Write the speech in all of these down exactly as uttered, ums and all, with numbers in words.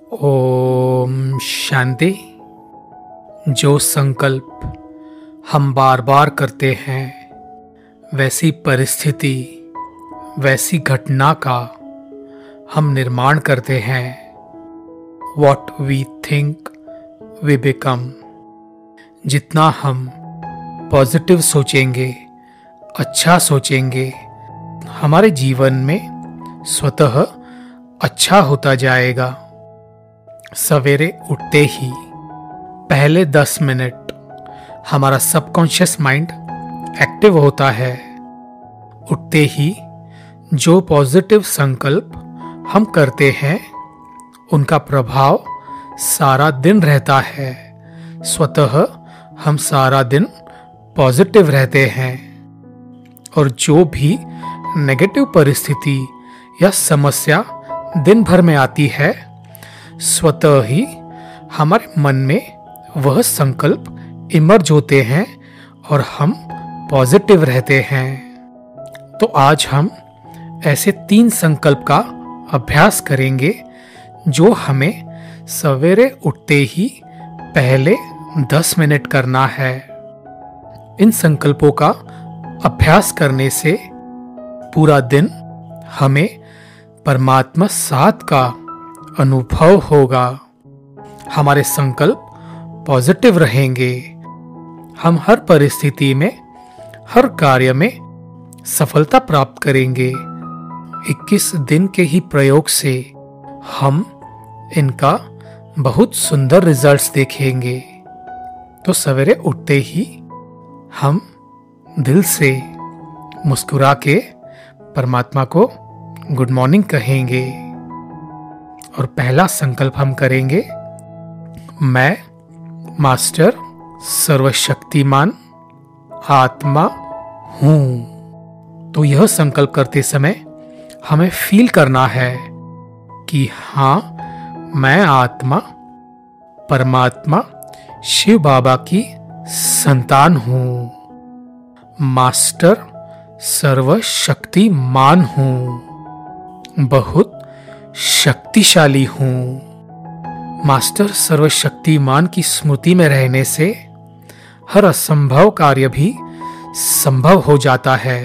ओम शांति। जो संकल्प हम बार बार करते हैं वैसी परिस्थिति, वैसी घटना का हम निर्माण करते हैं। What we think we become. जितना हम पॉजिटिव सोचेंगे, अच्छा सोचेंगे, हमारे जीवन में स्वतः अच्छा होता जाएगा। सवेरे उठते ही पहले दस मिनट हमारा सबकॉन्शियस माइंड एक्टिव होता है। उठते ही जो पॉजिटिव संकल्प हम करते हैं उनका प्रभाव सारा दिन रहता है। स्वतः हम सारा दिन पॉजिटिव रहते हैं और जो भी नेगेटिव परिस्थिति या समस्या दिन भर में आती है, स्वतः ही हमारे मन में वह संकल्प इमर्ज होते हैं और हम पॉजिटिव रहते हैं। तो आज हम ऐसे तीन संकल्प का अभ्यास करेंगे जो हमें सवेरे उठते ही पहले दस मिनट करना है। इन संकल्पों का अभ्यास करने से पूरा दिन हमें परमात्मा साथ का अनुभव होगा। हमारे संकल्प पॉजिटिव रहेंगे। हम हर परिस्थिति में, हर कार्य में सफलता प्राप्त करेंगे। इक्कीस दिन के ही प्रयोग से हम इनका बहुत सुंदर रिजल्ट्स देखेंगे। तो सवेरे उठते ही हम दिल से मुस्कुरा के परमात्मा को गुड मॉर्निंग कहेंगे और पहला संकल्प हम करेंगे, मैं मास्टर सर्वशक्तिमान आत्मा हूं। तो यह संकल्प करते समय हमें फील करना है कि हाँ, मैं आत्मा परमात्मा शिव बाबा की संतान हूं। मास्टर सर्वशक्तिमान हूं, बहुत शक्तिशाली हूं। मास्टर सर्वशक्तिमान की स्मृति में रहने से हर असंभव कार्य भी संभव हो जाता है।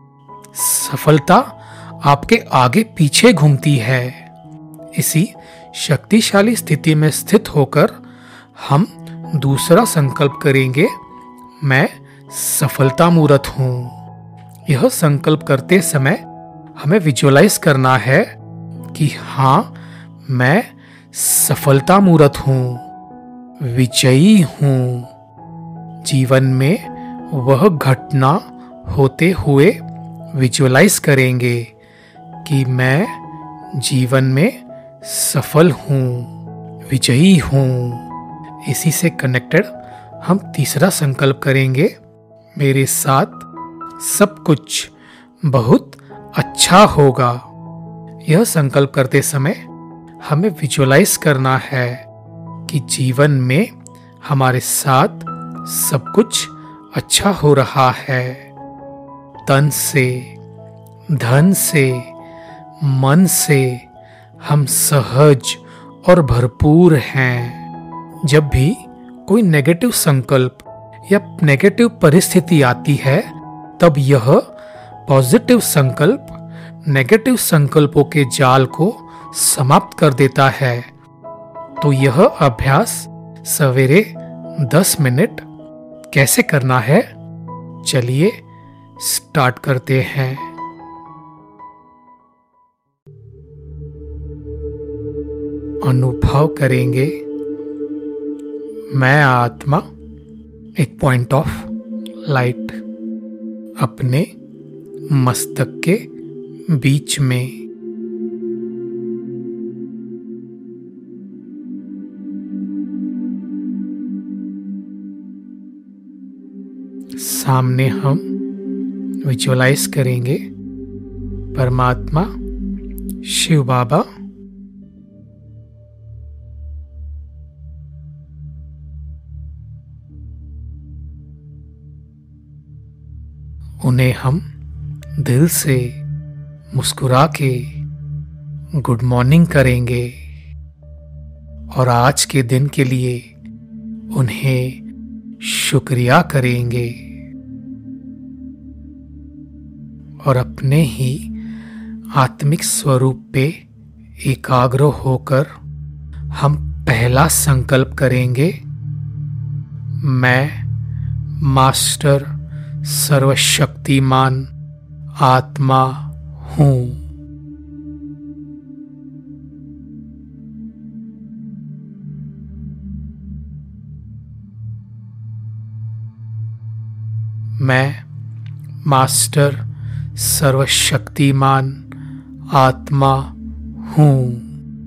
सफलता आपके आगे पीछे घूमती है। इसी शक्तिशाली स्थिति में स्थित होकर हम दूसरा संकल्प करेंगे, मैं सफलता मूर्त हूं। यह संकल्प करते समय हमें विजुअलाइज करना है कि हाँ, मैं सफलता मूर्त हूं, विजयी हूं। जीवन में वह घटना होते हुए विजुअलाइज करेंगे कि मैं जीवन में सफल हूं, विजयी हूं। इसी से कनेक्टेड हम तीसरा संकल्प करेंगे, मेरे साथ सब कुछ बहुत अच्छा होगा। यह संकल्प करते समय हमें विजुअलाइज करना है कि जीवन में हमारे साथ सब कुछ अच्छा हो रहा है। तन से, धन से, मन से हम सहज और भरपूर हैं। जब भी कोई नेगेटिव संकल्प या नेगेटिव परिस्थिति आती है, तब यह पॉजिटिव संकल्प नेगेटिव संकल्पों के जाल को समाप्त कर देता है। तो यह अभ्यास सवेरे दस मिनट कैसे करना है, चलिए स्टार्ट करते हैं। अनुभव करेंगे, मैं आत्मा एक पॉइंट ऑफ लाइट अपने मस्तक के बीच में। सामने हम विजुअलाइज करेंगे परमात्मा शिव बाबा उन्हें हम दिल से मुस्कुरा के गुड मॉर्निंग करेंगे। और आज के दिन के लिए उन्हें शुक्रिया करेंगे और अपने ही आत्मिक स्वरूप पे एकाग्र होकर हम पहला संकल्प करेंगे, मैं मास्टर सर्वशक्तिमान आत्मा हूँ। मैं मास्टर सर्वशक्तिमान आत्मा हूँ।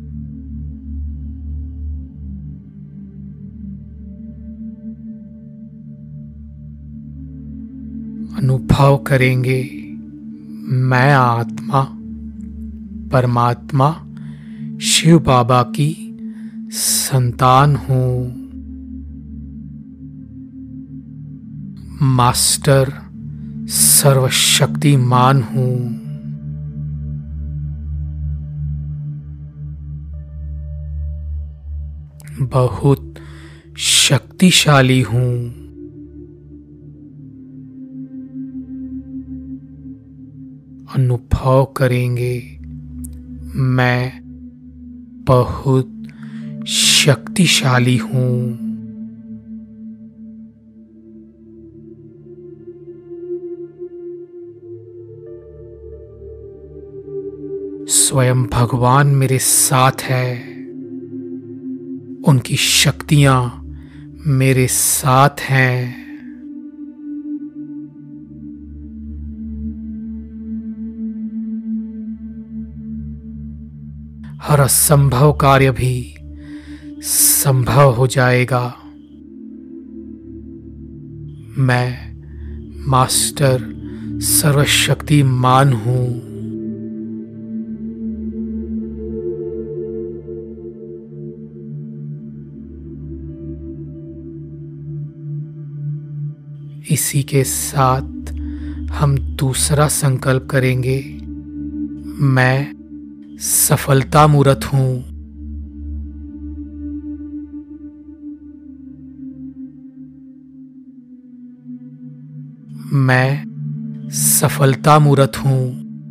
अनुभव करेंगे, मैं आत्मा परमात्मा शिव बाबा की संतान हूँ। मास्टर सर्वशक्तिमान हूँ। बहुत शक्तिशाली हूँ। अनुभव करेंगे, मैं बहुत शक्तिशाली हूँ। स्वयं भगवान मेरे साथ है, उनकी शक्तियां मेरे साथ हैं। हर असंभव कार्य भी संभव हो जाएगा। मैं मास्टर सर्वशक्तिमान हूँ। इसी के साथ हम दूसरा संकल्प करेंगे, मैं सफलता मूर्त हूँ। मैं सफलता मूर्त हूँ।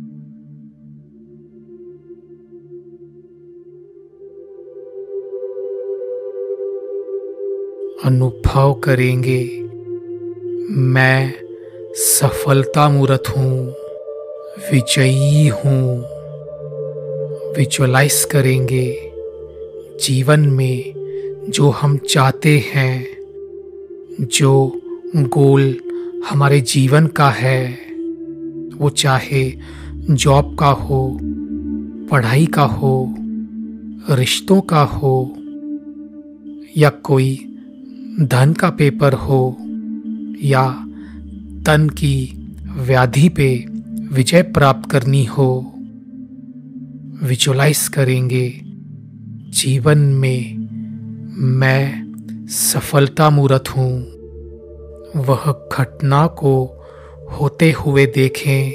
अनुभव करेंगे, मैं सफलता मूर्त हूँ, विजयी हूँ। विजुअलाइज करेंगे, जीवन में जो हम चाहते हैं, जो गोल हमारे जीवन का है, वो चाहे जॉब का हो, पढ़ाई का हो, रिश्तों का हो, या कोई धन का पेपर हो, या तन की व्याधि पे विजय प्राप्त करनी हो। विजुअलाइज करेंगे, जीवन में मैं सफलता मूर्त हूँ। वह घटना को होते हुए देखें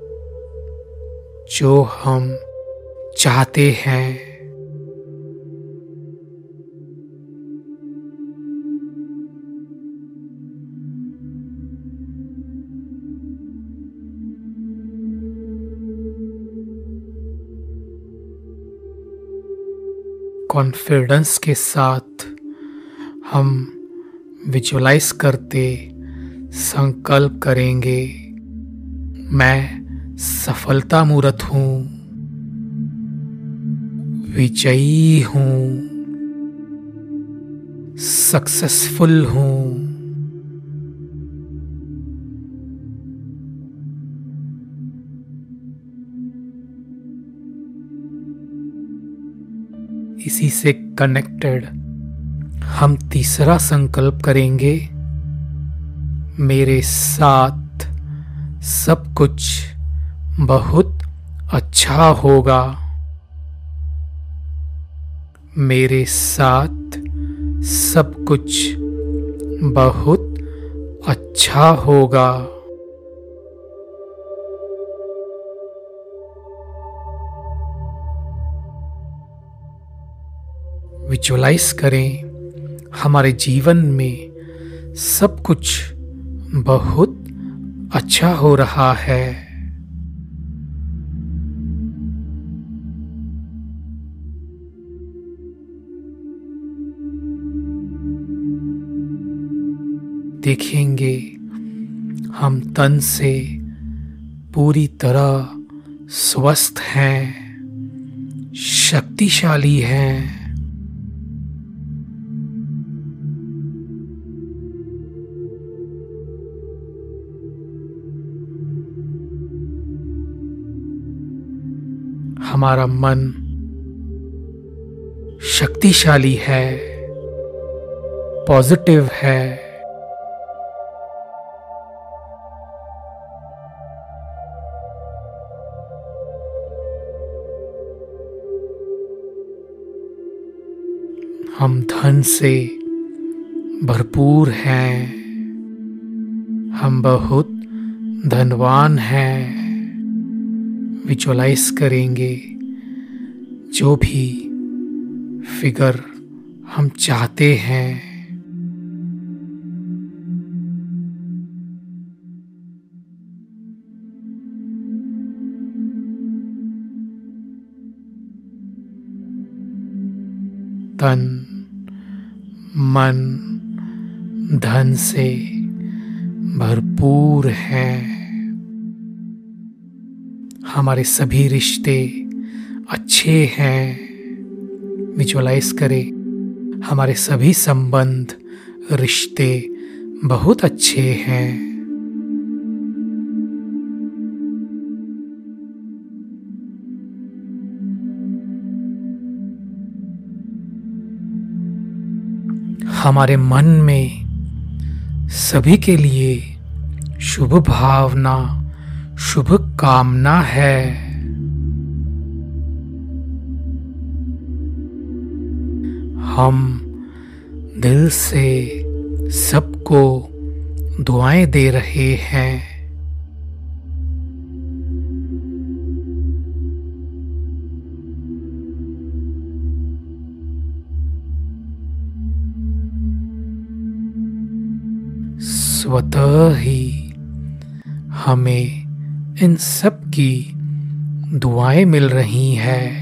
जो हम चाहते हैं। कॉन्फिडेंस के साथ हम विजुअलाइज करते संकल्प करेंगे, मैं सफलता मूर्त हूँ, विजयी हूँ, सक्सेसफुल हूँ। इसी से कनेक्टेड हम तीसरा संकल्प करेंगे, मेरे साथ सब कुछ बहुत अच्छा होगा। मेरे साथ सब कुछ बहुत अच्छा होगा। विजुअलाइज करें हमारे जीवन में सब कुछ बहुत अच्छा हो रहा है। देखेंगे हम तन से पूरी तरह स्वस्थ हैं, शक्तिशाली हैं। हमारा मन शक्तिशाली है, पॉजिटिव है। हम धन से भरपूर हैं, हम बहुत धनवान हैं। विजुअलाइज करेंगे जो भी फिगर हम चाहते हैं। तन मन धन से भरपूर हैं। हमारे सभी रिश्ते अच्छे हैं। विजुअलाइज करें हमारे सभी संबंध रिश्ते बहुत अच्छे हैं। हमारे मन में सभी के लिए शुभ भावना, शुभ कामना है। हम दिल से सबको दुआएं दे रहे हैं। स्वतः ही हमें इन सब की दुआएं मिल रही हैं।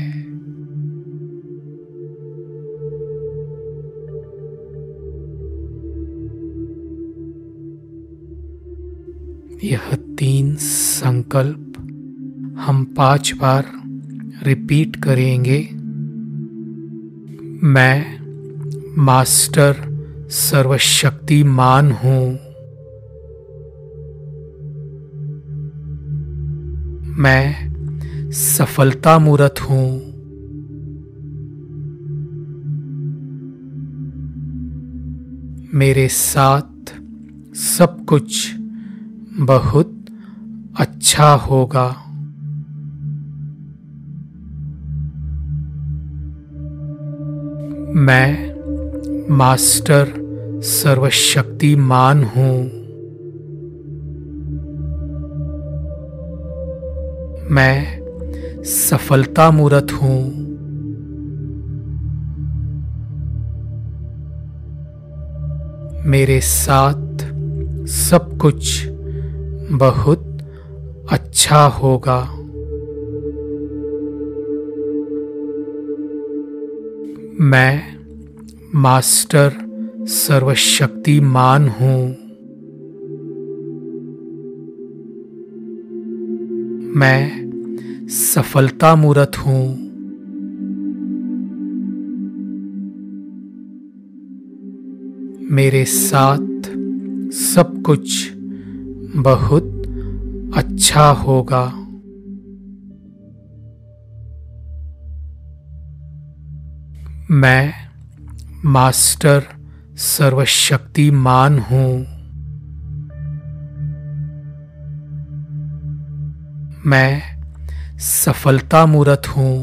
यह तीन संकल्प हम पांच बार रिपीट करेंगे। मैं मास्टर सर्वशक्तिमान हूँ। मैं सफलता मूर्त हूँ। मेरे साथ सब कुछ बहुत अच्छा होगा। मैं मास्टर सर्वशक्तिमान हूँ। मैं सफलता मूर्त हूँ। मेरे साथ सब कुछ बहुत अच्छा होगा। मैं मास्टर सर्वशक्तिमान हूँ। मैं सफलता मूर्त हूँ। मेरे साथ सब कुछ बहुत अच्छा होगा। मैं मास्टर सर्वशक्तिमान हूँ। मैं सफलता मूर्त हूँ।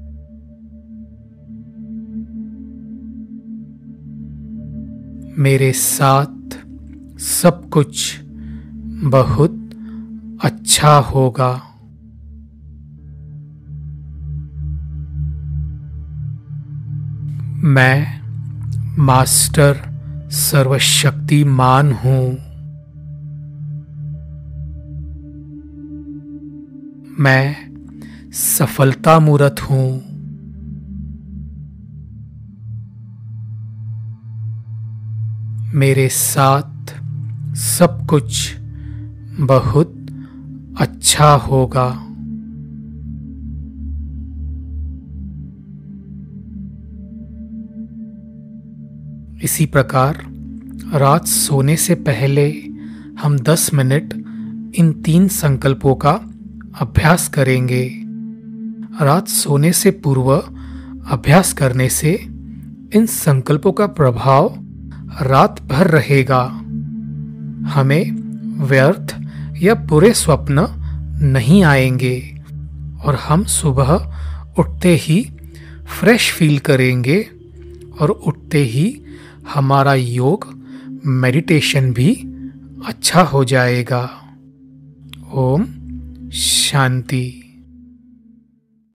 मेरे साथ सब कुछ बहुत अच्छा होगा। मैं मास्टर सर्वशक्तिमान हूं। मैं सफलता मूर्त हूं। मेरे साथ सब कुछ बहुत अच्छा होगा। इसी प्रकार रात सोने से पहले हम दस मिनट इन तीन संकल्पों का अभ्यास करेंगे। रात सोने से पूर्व अभ्यास करने से इन संकल्पों का प्रभाव रात भर रहेगा। हमें व्यर्थ या बुरे स्वप्न नहीं आएंगे और हम सुबह उठते ही फ्रेश फील करेंगे और उठते ही हमारा योग मेडिटेशन भी अच्छा हो जाएगा। ओम शांति।